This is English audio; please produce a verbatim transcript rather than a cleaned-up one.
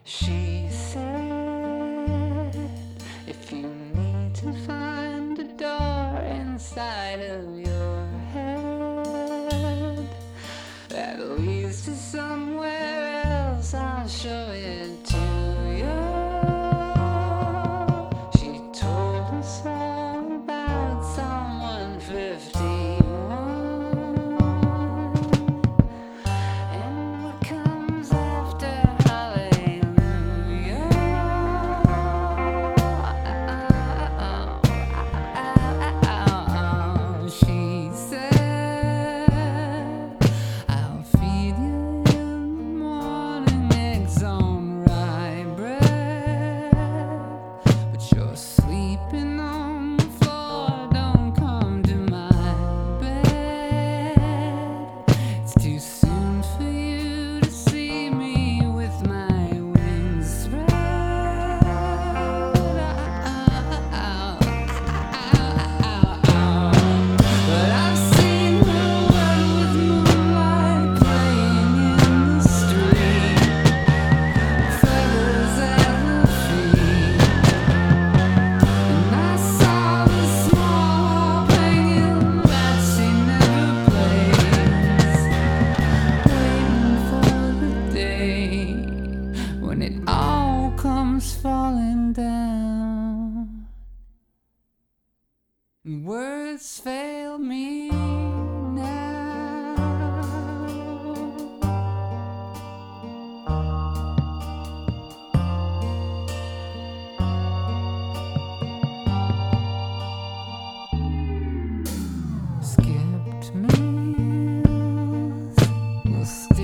She said, if you need to find a door inside of your head that leads to somewhere else, I'll show it to you. She told us all about someone fifty-one and what comes after hallelujah. She said, I'll feed you in the morning eggs on rye bread, but you're sleeping on the floor, don't come to my bed. It's too soon for you to see me with my wings spread. But I've seen the world with moonlight playing in the street, feathers at her feet, and I saw the small harp hanging that she never plays, waiting for the day when it all comes falling down. And words fail me now. Skipped meals, we'll